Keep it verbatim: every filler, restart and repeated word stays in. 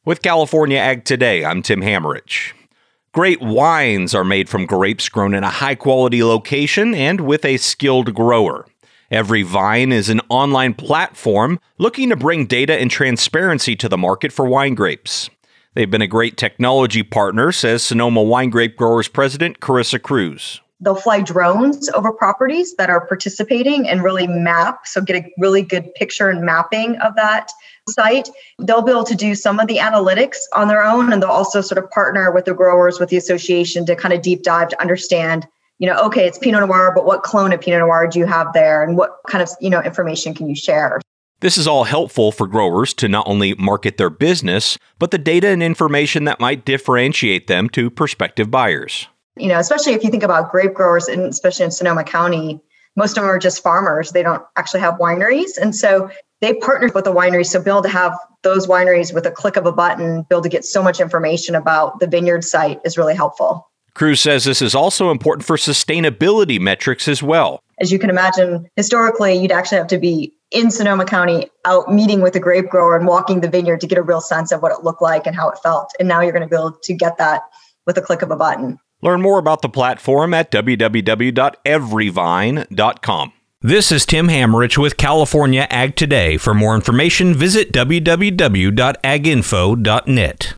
With California Ag Today, I'm Tim Hammerich. Great wines are made from grapes grown in a high-quality location and with a skilled grower. Every Vine is an online platform looking to bring data and transparency to the market for wine grapes. They've been a great technology partner, says Sonoma Wine Grape Growers President Carissa Cruz. They'll fly drones over properties that are participating and really map, so get a really good picture and mapping of that site. They'll be able to do some of the analytics on their own, and they'll also sort of partner with the growers, with the association to kind of deep dive to understand, you know, okay, it's Pinot Noir, but what clone of Pinot Noir do you have there? And what kind of, you know, information can you share? This is all helpful for growers to not only market their business, but the data and information that might differentiate them to prospective buyers. You know, especially if you think about grape growers, and especially in Sonoma County, most of them are just farmers. They don't actually have wineries. And so they partner with the wineries. So be able to have those wineries with a click of a button, be able to get so much information about the vineyard site is really helpful. Cruz says this is also important for sustainability metrics as well. As you can imagine, historically, you'd actually have to be in Sonoma County out meeting with the grape grower and walking the vineyard to get a real sense of what it looked like and how it felt. And now you're going to be able to get that with a click of a button. Learn more about the platform at w w w dot every vine dot com. This is Tim Hammerich with California Ag Today. For more information, visit w w w dot ag info dot net.